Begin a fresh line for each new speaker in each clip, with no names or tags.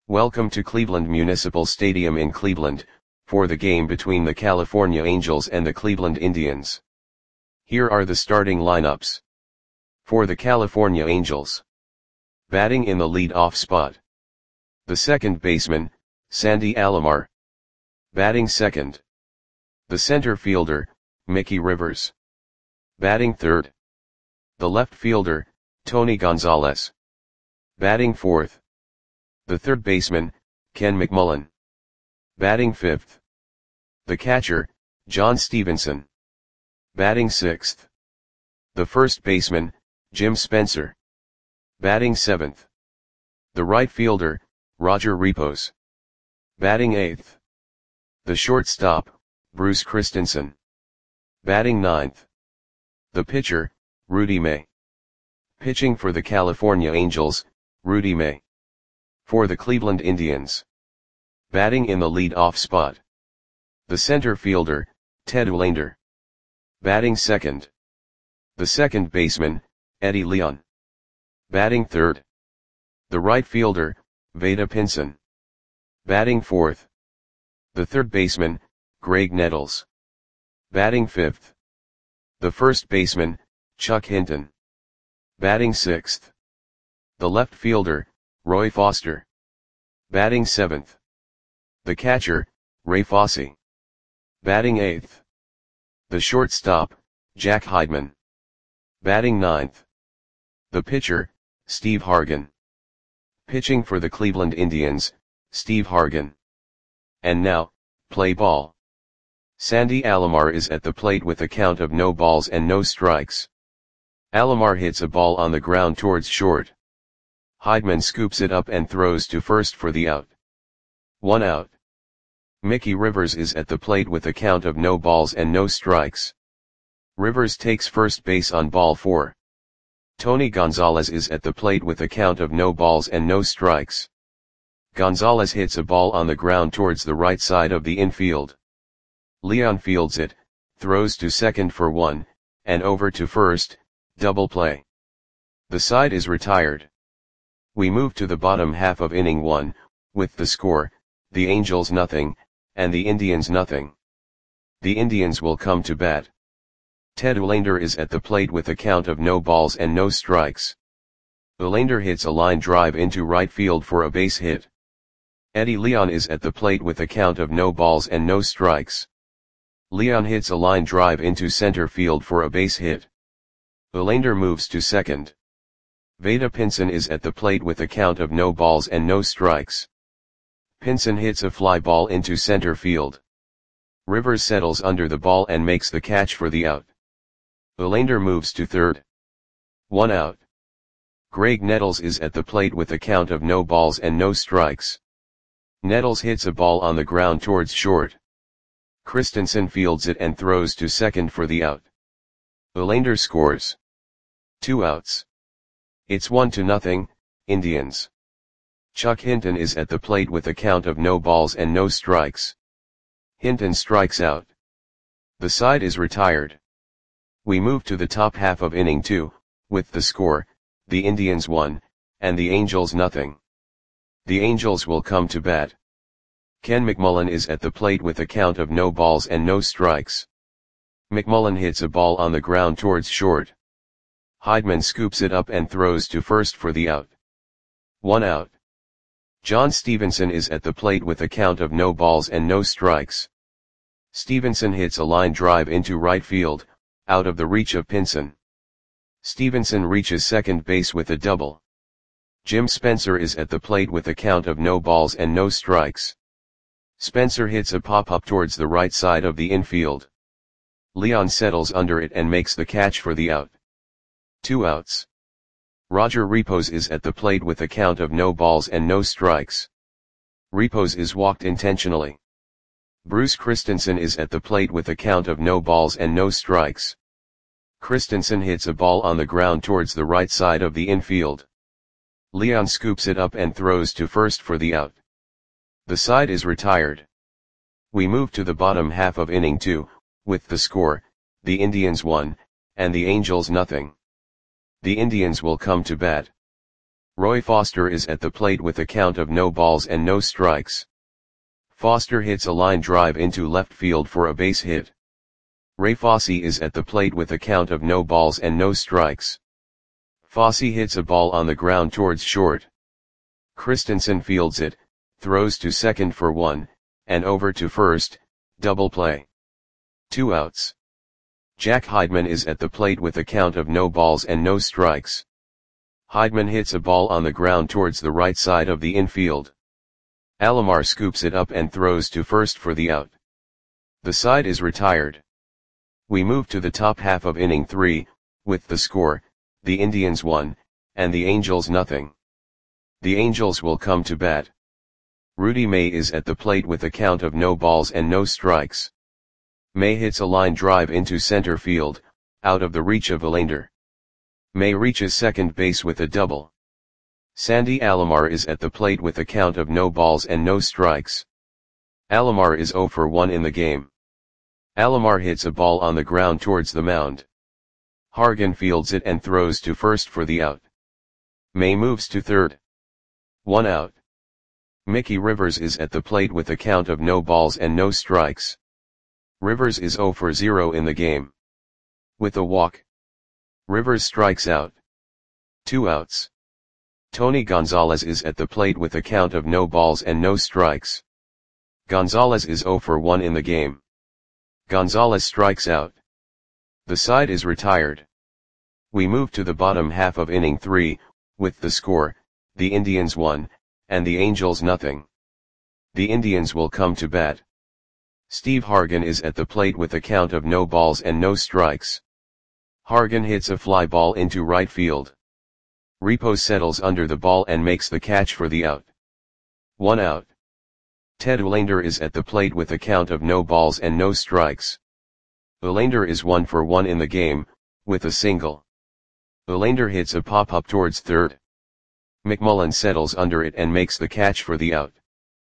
Welcome to Cleveland Municipal Stadium in Cleveland, for the game between the California Angels and the Cleveland Indians. Here are the starting lineups. For the California Angels. Batting in the lead-off spot. The second baseman, Sandy Alomar. Batting second. The center fielder, Mickey Rivers. Batting third. The left fielder, Tony Gonzalez. Batting fourth. The third baseman, Ken McMullen. Batting fifth. The catcher, John Stevenson. Batting sixth. The first baseman, Jim Spencer. Batting seventh. The right fielder, Roger Repos. Batting eighth. The shortstop, Bruce Christensen. Batting ninth. The pitcher, Rudy May. Pitching for the California Angels, Rudy May. For the Cleveland Indians. Batting in the lead-off spot. The center fielder, Ted Uhlaender. Batting second. The second baseman, Eddie Leon. Batting third. The right fielder, Vada Pinson. Batting fourth. The third baseman, Greg Nettles. Batting fifth. The first baseman, Chuck Hinton. Batting sixth. The left fielder, Roy Foster. Batting seventh. The catcher, Ray Fosse. Batting eighth. The shortstop, Jack Heidman. Batting ninth. The pitcher, Steve Hargan. Pitching for the Cleveland Indians, Steve Hargan. And now, play ball. Sandy Alomar is at the plate with a count of no balls and no strikes. Alomar hits a ball on the ground towards short. Heidman scoops it up and throws to first for the out. 1 out. Mickey Rivers is at the plate with a count of no balls and no strikes. Rivers takes first base on ball 4. Tony Gonzalez is at the plate with a count of no balls and no strikes. Gonzalez hits a ball on the ground towards the right side of the infield. Leon fields it, throws to second for 1, and over to first, double play. The side is retired. We move to the bottom half of inning 1, with the score, the Angels nothing, and the Indians nothing. The Indians will come to bat. Ted Uhlaender is at the plate with a count of no balls and no strikes. Uhlaender hits a line drive into right field for a base hit. Eddie Leon is at the plate with a count of no balls and no strikes. Leon hits a line drive into center field for a base hit. Uhlaender moves to second. Vada Pinson is at the plate with a count of no balls and no strikes. Pinson hits a fly ball into center field. Rivers settles under the ball and makes the catch for the out. Uhlaender moves to third. 1 out. Greg Nettles is at the plate with a count of no balls and no strikes. Nettles hits a ball on the ground towards short. Christensen fields it and throws to second for the out. Uhlaender scores. 2 outs. It's 1-0, Indians. Chuck Hinton is at the plate with a count of no balls and no strikes. Hinton strikes out. The side is retired. We move to the top half of inning 2, with the score, the Indians 1, and the Angels nothing. The Angels will come to bat. Ken McMullen is at the plate with a count of no balls and no strikes. McMullen hits a ball on the ground towards short. Heidman scoops it up and throws to first for the out. 1 out. John Stevenson is at the plate with a count of no balls and no strikes. Stevenson hits a line drive into right field, out of the reach of Pinson. Stevenson reaches second base with a double. Jim Spencer is at the plate with a count of no balls and no strikes. Spencer hits a pop-up towards the right side of the infield. Leon settles under it and makes the catch for the out. 2 outs. Roger Repos is at the plate with a count of no balls and no strikes. Repos is walked intentionally. Bruce Christensen is at the plate with a count of no balls and no strikes. Christensen hits a ball on the ground towards the right side of the infield. Leon scoops it up and throws to first for the out. The side is retired. We move to the bottom half of inning 2, with the score, the Indians 1, and the Angels nothing. The Indians will come to bat. Roy Foster is at the plate with a count of no balls and no strikes. Foster hits a line drive into left field for a base hit. Ray Fosse is at the plate with a count of no balls and no strikes. Fosse hits a ball on the ground towards short. Christensen fields it, throws to second for one, and over to first, double play. 2 outs. Jack Heidman is at the plate with a count of no balls and no strikes. Heidman hits a ball on the ground towards the right side of the infield. Alomar scoops it up and throws to first for the out. The side is retired. We move to the top half of inning 3, with the score, the Indians 1, and the Angels nothing. The Angels will come to bat. Rudy May is at the plate with a count of no balls and no strikes. May hits a line drive into center field, out of the reach of Verlander. May reaches second base with a double. Sandy Alomar is at the plate with a count of no balls and no strikes. Alomar is 0 for 1 in the game. Alomar hits a ball on the ground towards the mound. Hargan fields it and throws to first for the out. May moves to third. 1 out. Mickey Rivers is at the plate with a count of no balls and no strikes. Rivers is 0 for 0 in the game. With a walk, Rivers strikes out. 2 outs. Tony Gonzalez is at the plate with a count of no balls and no strikes. Gonzalez is 0 for 1 in the game. Gonzalez strikes out. The side is retired. We move to the bottom half of inning 3, with the score, the Indians 1, and the Angels nothing. The Indians will come to bat. Steve Hargan is at the plate with a count of no balls and no strikes. Hargan hits a fly ball into right field. Repos settles under the ball and makes the catch for the out. 1 out. Ted Verlander is at the plate with a count of no balls and no strikes. Verlander is 1 for 1 in the game, with a single. Verlander hits a pop-up towards third. McMullen settles under it and makes the catch for the out.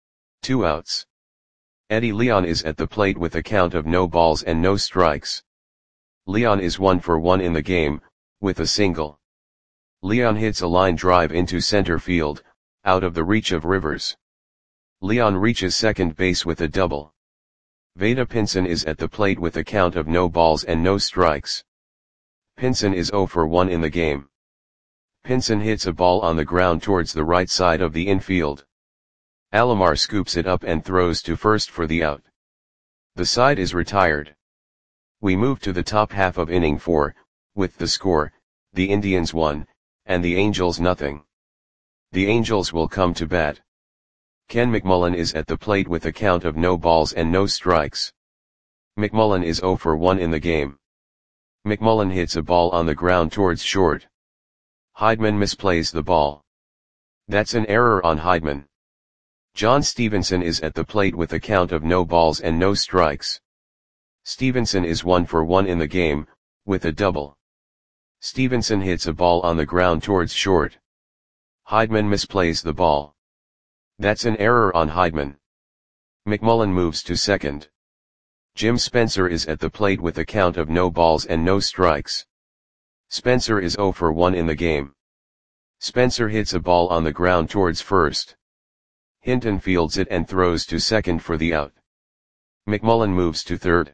2 outs. Eddie Leon is at the plate with a count of no balls and no strikes. Leon is 1 for 1 in the game, with a single. Leon hits a line drive into center field, out of the reach of Rivers. Leon reaches second base with a double. Vada Pinson is at the plate with a count of no balls and no strikes. Pinson is 0 for 1 in the game. Pinson hits a ball on the ground towards the right side of the infield. Alomar scoops it up and throws to first for the out. The side is retired. We move to the top half of inning 4, with the score, the Indians 1, and the Angels nothing. The Angels will come to bat. Ken McMullen is at the plate with a count of no balls and no strikes. McMullen is 0 for 1 in the game. McMullen hits a ball on the ground towards short. Heidman misplays the ball. That's an error on Heidman. John Stevenson is at the plate with a count of no balls and no strikes. Stevenson is 1 for 1 in the game, with a double. Stevenson hits a ball on the ground towards short. Heidman misplays the ball. That's an error on Heidman. McMullen moves to second. Jim Spencer is at the plate with a count of no balls and no strikes. Spencer is 0 for 1 in the game. Spencer hits a ball on the ground towards first. Hinton fields it and throws to second for the out. McMullen moves to third.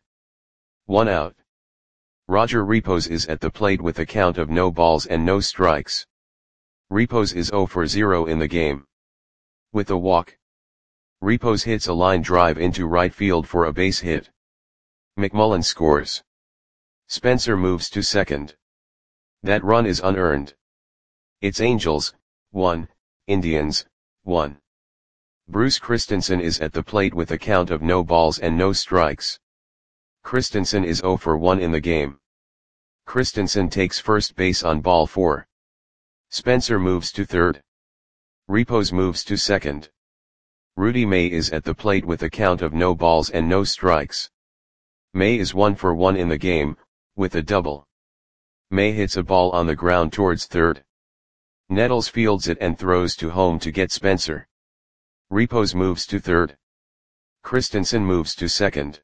1 out. Roger Repos is at the plate with a count of no balls and no strikes. Repos is 0 for 0 in the game. With a walk, Repos hits a line drive into right field for a base hit. McMullen scores. Spencer moves to second. That run is unearned. It's Angels, 1, Indians, 1. Bruce Christensen is at the plate with a count of no balls and no strikes. Christensen is 0 for 1 in the game. Christensen takes first base on ball 4. Spencer moves to third. Repos moves to second. Rudy May is at the plate with a count of no balls and no strikes. May is 1 for 1 in the game, with a double. May hits a ball on the ground towards third. Nettles fields it and throws to home to get Spencer. Repos moves to third. Christensen moves to second.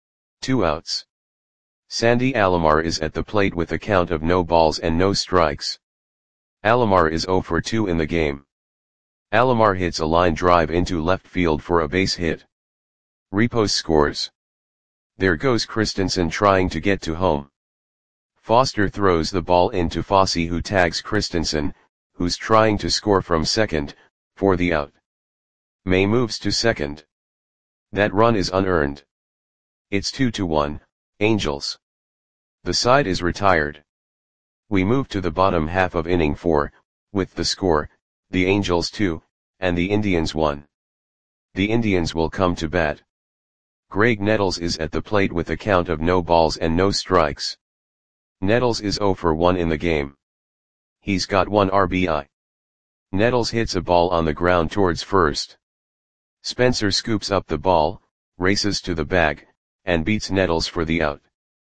2 outs. Sandy Alomar is at the plate with a count of no balls and no strikes. Alomar is 0 for 2 in the game. Alomar hits a line drive into left field for a base hit. Repos scores. There goes Christensen trying to get to home. Foster throws the ball into Fosse, who tags Christensen, who's trying to score from second, for the out. May moves to second. That run is unearned. It's 2-1, Angels. The side is retired. We move to the bottom half of inning 4, with the score, the Angels 2, and the Indians 1. The Indians will come to bat. Greg Nettles is at the plate with a count of no balls and no strikes. Nettles is 0 for 1 in the game. He's got 1 RBI. Nettles hits a ball on the ground towards first. Spencer scoops up the ball, races to the bag, and beats Nettles for the out.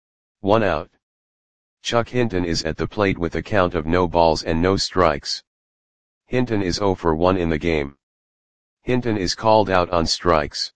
1 out. Chuck Hinton is at the plate with a count of no balls and no strikes. Hinton is 0 for 1 in the game. Hinton is called out on strikes.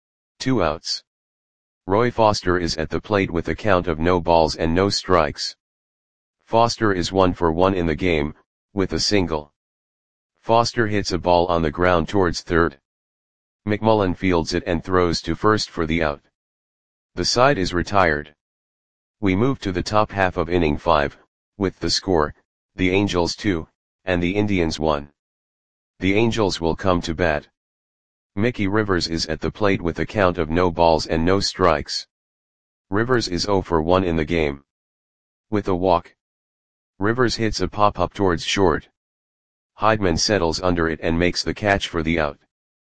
2 outs. Roy Foster is at the plate with a count of no balls and no strikes. Foster is 1 for 1 in the game, with a single. Foster hits a ball on the ground towards third. McMullen fields it and throws to first for the out. The side is retired. We move to the top half of inning 5, with the score, the Angels 2, and the Indians 1. The Angels will come to bat. Mickey Rivers is at the plate with a count of no balls and no strikes. Rivers is 0 for 1 in the game. With a walk. Rivers hits a pop-up towards short. Heidman settles under it and makes the catch for the out.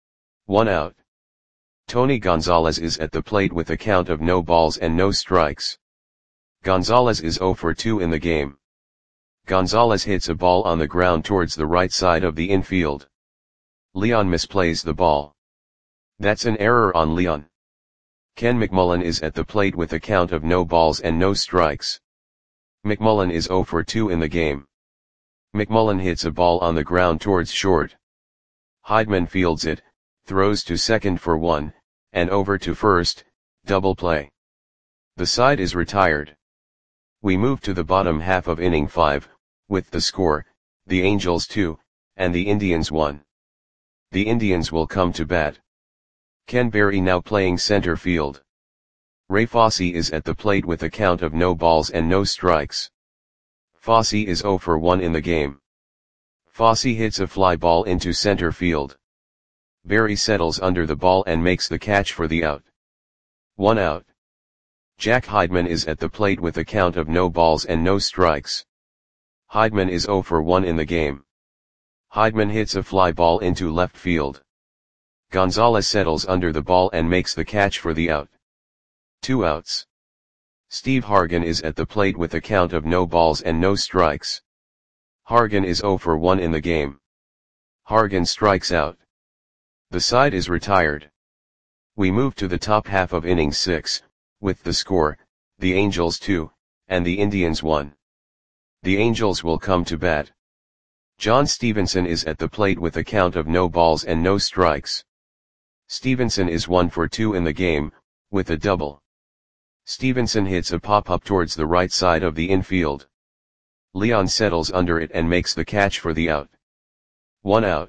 1 out. Tony Gonzalez is at the plate with a count of no balls and no strikes. Gonzalez is 0 for 2 in the game. Gonzalez hits a ball on the ground towards the right side of the infield. Leon misplays the ball. That's an error on Leon. Ken McMullen is at the plate with a count of no balls and no strikes. McMullen is 0 for 2 in the game. McMullen hits a ball on the ground towards short. Heidman fields it, throws to second for 1, and over to first, double play. The side is retired. We move to the bottom half of inning 5, with the score, the Angels 2, and the Indians 1. The Indians will come to bat. Ken Berry now playing center field. Ray Fosse is at the plate with a count of no balls and no strikes. Fosse is 0 for 1 in the game. Fosse hits a fly ball into center field. Berry settles under the ball and makes the catch for the out. 1 out. Jack Heidman is at the plate with a count of no balls and no strikes. Heidman is 0 for 1 in the game. Heidman hits a fly ball into left field. Gonzalez settles under the ball and makes the catch for the out. 2 outs. Steve Hargan is at the plate with a count of no balls and no strikes. Hargan is 0 for 1 in the game. Hargan strikes out. The side is retired. We move to the top half of inning 6, with the score, the Angels 2, and the Indians 1. The Angels will come to bat. John Stevenson is at the plate with a count of no balls and no strikes. Stevenson is 1 for 2 in the game, with a double. Stevenson hits a pop-up towards the right side of the infield. Leon settles under it and makes the catch for the out. 1 out.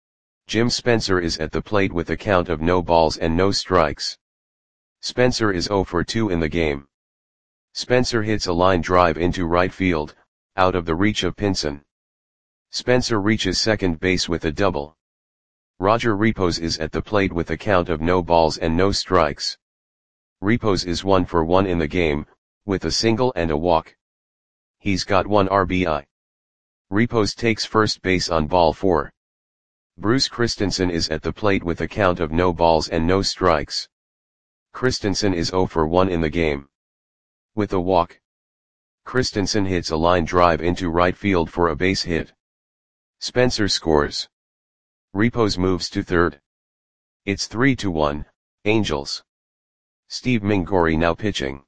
Jim Spencer is at the plate with a count of no balls and no strikes. Spencer is 0 for 2 in the game. Spencer hits a line drive into right field, out of the reach of Pinson. Spencer reaches second base with a double. Roger Repos is at the plate with a count of no balls and no strikes. Repos is 1 for 1 in the game, with a single and a walk. He's got 1 RBI. Repos takes first base on ball 4. Bruce Christensen is at the plate with a count of no balls and no strikes. Christensen is 0 for 1 in the game. With a walk. Christensen hits a line drive into right field for a base hit. Spencer scores. Repos moves to third. It's 3-1, Angels. Steve Mingori now pitching.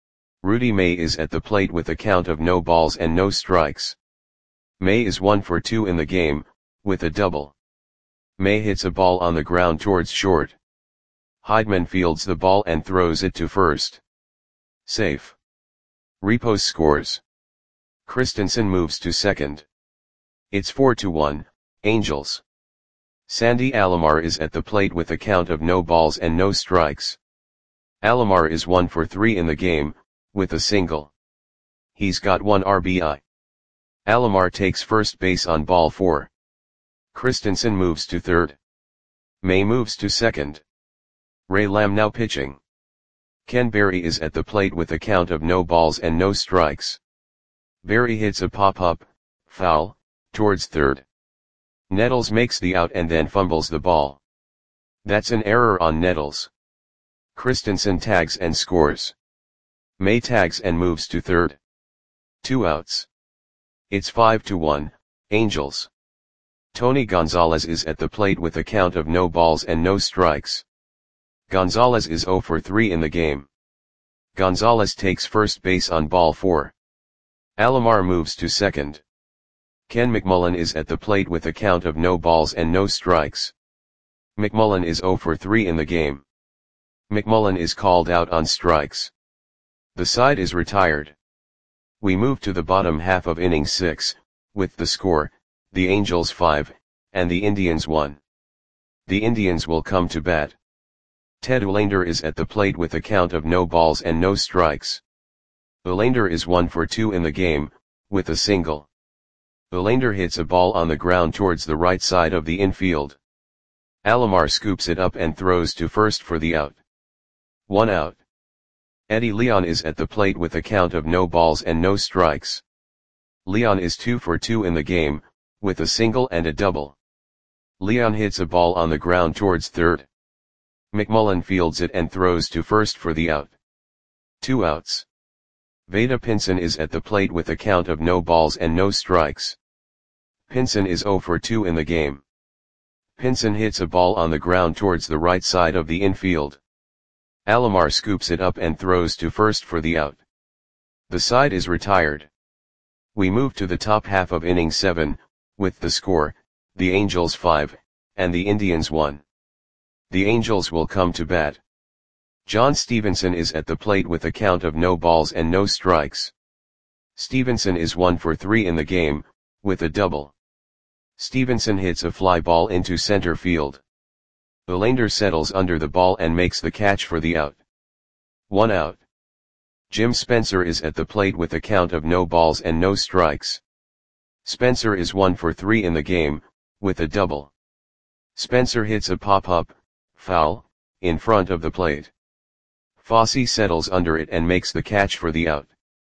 Rudy May is at the plate with a count of no balls and no strikes. May is 1 for 2 in the game, with a double. May hits a ball on the ground towards short. Heidman fields the ball and throws it to first. Safe. Repos scores. Christensen moves to second. It's 4-1, Angels. Sandy Alomar is at the plate with a count of no balls and no strikes. Alomar is 1 for 3 in the game, with a single. He's got 1 RBI. Alomar takes first base on ball 4. Christensen moves to third. May moves to second. Ray Lamb now pitching. Ken Berry is at the plate with a count of no balls and no strikes. Berry hits a pop-up, foul, towards third. Nettles makes the out and then fumbles the ball. That's an error on Nettles. Christensen tags and scores. May tags and moves to third. 2 outs. It's 5-1, Angels. Tony Gonzalez is at the plate with a count of no balls and no strikes. Gonzalez is 0 for 3 in the game. Gonzalez takes first base on ball 4. Alomar moves to second. Ken McMullen is at the plate with a count of no balls and no strikes. McMullen is 0 for 3 in the game. McMullen is called out on strikes. The side is retired. We move to the bottom half of inning 6, with the score, the Angels 5, and the Indians 1. The Indians will come to bat. Ted Uhlaender is at the plate with a count of no balls and no strikes. Uhlaender is 1 for 2 in the game, with a single. Uhlaender hits a ball on the ground towards the right side of the infield. Alomar scoops it up and throws to first for the out. 1 out. Eddie Leon is at the plate with a count of no balls and no strikes. Leon is 2 for 2 in the game, with a single and a double. Leon hits a ball on the ground towards third. McMullen fields it and throws to first for the out. 2 outs. Vada Pinson is at the plate with a count of no balls and no strikes. Pinson is 0 for 2 in the game. Pinson hits a ball on the ground towards the right side of the infield. Alomar scoops it up and throws to first for the out. The side is retired. We move to the top half of inning 7, with the score, the Angels 5, and the Indians 1. The Angels will come to bat. John Stevenson is at the plate with a count of no balls and no strikes. Stevenson is 1 for 3 in the game, with a double. Stevenson hits a fly ball into center field. Uhlaender settles under the ball and makes the catch for the out. 1 out. Jim Spencer is at the plate with a count of no balls and no strikes. Spencer is 1 for 3 in the game, with a double. Spencer hits a pop-up, foul, in front of the plate. Fosse settles under it and makes the catch for the out.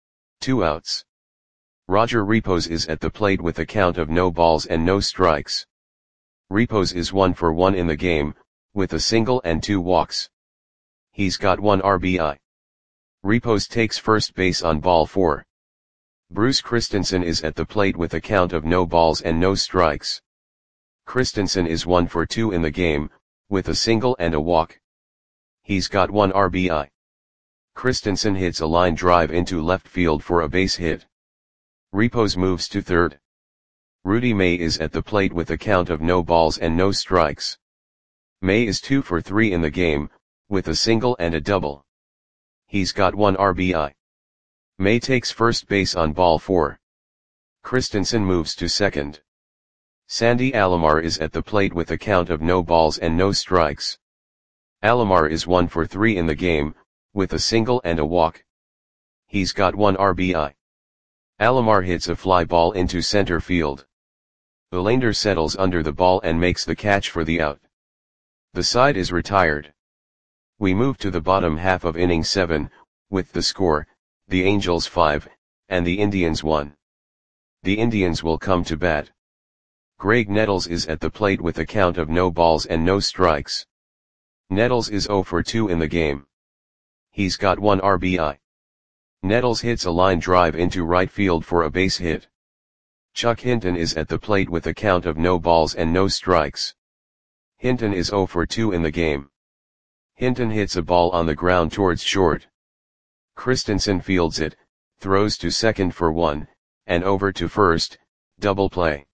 2 outs. Roger Repos is at the plate with a count of no balls and no strikes. Repos is 1 for 1 in the game, with a single and 2 walks. He's got 1 RBI. Repos takes first base on ball 4. Bruce Christensen is at the plate with a count of no balls and no strikes. Christensen is 1 for 2 in the game, with a single and a walk. He's got 1 RBI. Christensen hits a line drive into left field for a base hit. Repos moves to third. Rudy May is at the plate with a count of no balls and no strikes. May is 2 for 3 in the game, with a single and a double. He's got 1 RBI. May takes first base on ball 4. Christensen moves to second. Sandy Alomar is at the plate with a count of no balls and no strikes. Alomar is 1 for 3 in the game, with a single and a walk. He's got 1 RBI. Alomar hits a fly ball into center field. Uhlaender settles under the ball and makes the catch for the out. The side is retired. We move to the bottom half of inning 7, with the score, the Angels 5, and the Indians 1. The Indians will come to bat. Greg Nettles is at the plate with a count of no balls and no strikes. Nettles is 0 for 2 in the game. He's got 1 RBI. Nettles hits a line drive into right field for a base hit. Chuck Hinton is at the plate with a count of no balls and no strikes. Hinton is 0 for 2 in the game. Hinton hits a ball on the ground towards short. Christensen fields it, throws to second for 1, and over to first, double play.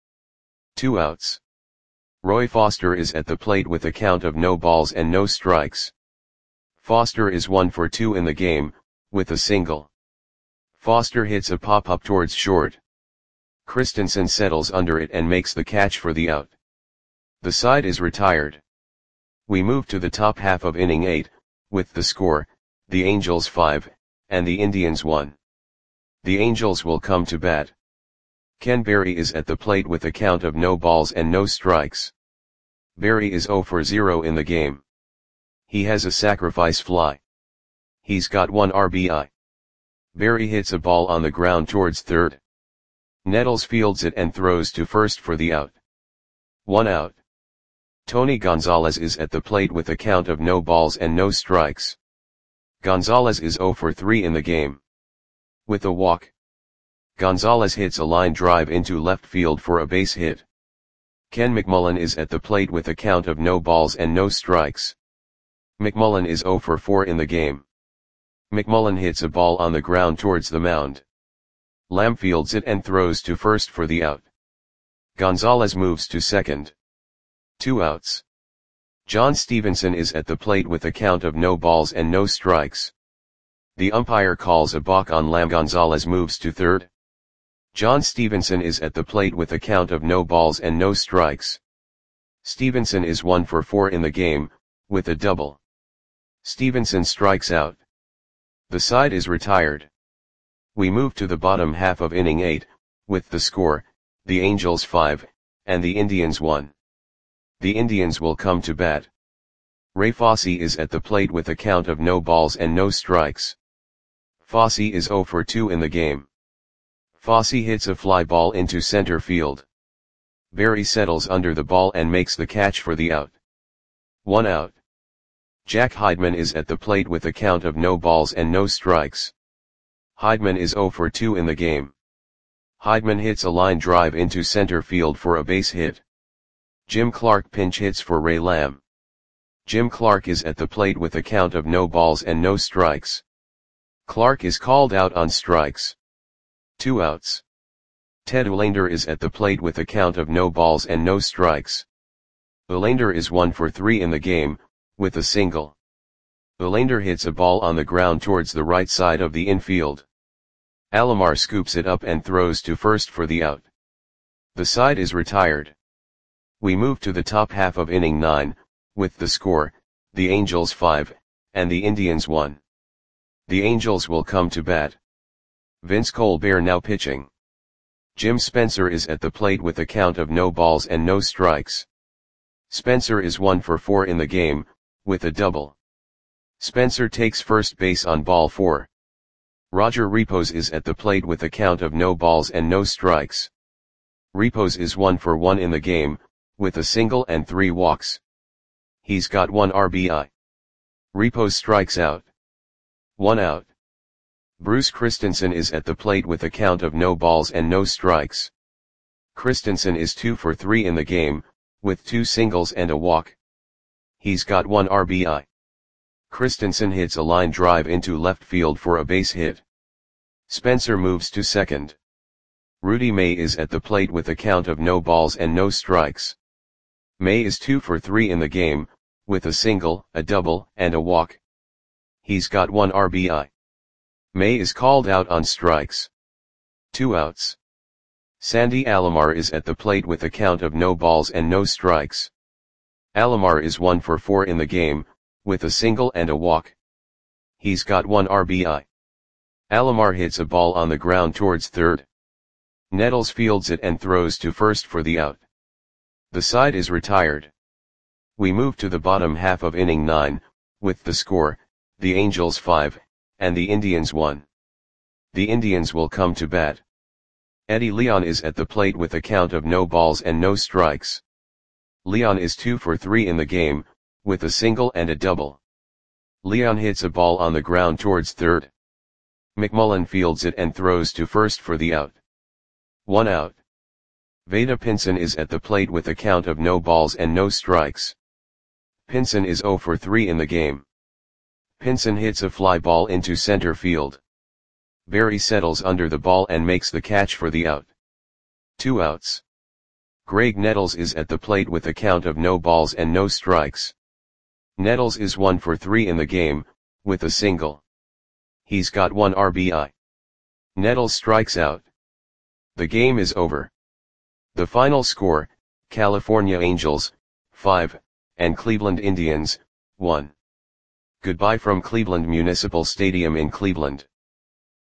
2 outs. Roy Foster is at the plate with a count of no balls and no strikes. Foster is 1 for 2 in the game, with a single. Foster hits a pop-up towards short. Christensen settles under it and makes the catch for the out. The side is retired. We move to the top half of inning 8, with the score, the Angels 5, and the Indians 1. The Angels will come to bat. Ken Berry is at the plate with a count of no balls and no strikes. Berry is 0 for 0 in the game. He has a sacrifice fly. He's got 1 RBI. Berry hits a ball on the ground towards third. Nettles fields it and throws to first for the out. 1 out. Tony Gonzalez is at the plate with a count of no balls and no strikes. Gonzalez is 0 for 3 in the game. With a walk, Gonzalez hits a line drive into left field for a base hit. Ken McMullen is at the plate with a count of no balls and no strikes. McMullen is 0 for 4 in the game. McMullen hits a ball on the ground towards the mound. Lamb fields it and throws to first for the out. Gonzalez moves to second. 2 outs. John Stevenson is at the plate with a count of no balls and no strikes. The umpire calls a balk on Lamb. Gonzalez moves to third. John Stevenson is at the plate with a count of no balls and no strikes. Stevenson is 1 for 4 in the game, with a double. Stevenson strikes out. The side is retired. We move to the bottom half of inning 8, with the score, the Angels 5, and the Indians 1. The Indians will come to bat. Ray Fosse is at the plate with a count of no balls and no strikes. Fosse is 0 for 2 in the game. Fosse hits a fly ball into center field. Berry settles under the ball and makes the catch for the out. 1 out. Jack Heidman is at the plate with a count of no balls and no strikes. Heidman is 0 for 2 in the game. Heidman hits a line drive into center field for a base hit. Jim Clark pinch hits for Ray Lamb. Jim Clark is at the plate with a count of no balls and no strikes. Clark is called out on strikes. 2 outs. Ted Uhlaender is at the plate with a count of no balls and no strikes. Uhlaender is 1 for 3 in the game, with a single. Uhlaender hits a ball on the ground towards the right side of the infield. Alomar scoops it up and throws to first for the out. The side is retired. We move to the top half of inning 9, with the score, the Angels 5, and the Indians 1. The Angels will come to bat. Vince Colbert now pitching. Jim Spencer is at the plate with a count of no balls and no strikes. Spencer is 1 for 4 in the game, with a double. Spencer takes first base on ball 4. Roger Repos is at the plate with a count of no balls and no strikes. Repos is 1 for 1 in the game, with a single and 3 walks. He's got 1 RBI. Repos strikes out. 1 out. Bruce Christensen is at the plate with a count of no balls and no strikes. Christensen is 2 for 3 in the game, with 2 singles and a walk. He's got 1 RBI. Christensen hits a line drive into left field for a base hit. Spencer moves to second. Rudy May is at the plate with a count of no balls and no strikes. May is 2 for 3 in the game, with a single, a double, and a walk. He's got 1 RBI. May is called out on strikes. 2 outs. Sandy Alomar is at the plate with a count of no balls and no strikes. Alomar is 1 for 4 in the game, with a single and a walk. He's got 1 RBI. Alomar hits a ball on the ground towards third. Nettles fields it and throws to first for the out. The side is retired. We move to the bottom half of inning 9, with the score, the Angels 5, and the Indians 1. The Indians will come to bat. Eddie Leon is at the plate with a count of no balls and no strikes. Leon is 2 for 3 in the game, with a single and a double. Leon hits a ball on the ground towards third. McMullen fields it and throws to first for the out. 1 out. Vada Pinson is at the plate with a count of no balls and no strikes. Pinson is 0 for 3 in the game. Pinson hits a fly ball into center field. Berry settles under the ball and makes the catch for the out. 2 outs. Greg Nettles is at the plate with a count of no balls and no strikes. Nettles is 1 for 3 in the game, with a single. He's got 1 RBI. Nettles strikes out. The game is over. The final score, California Angels, 5, and Cleveland Indians, 1. Goodbye from Cleveland Municipal Stadium in Cleveland.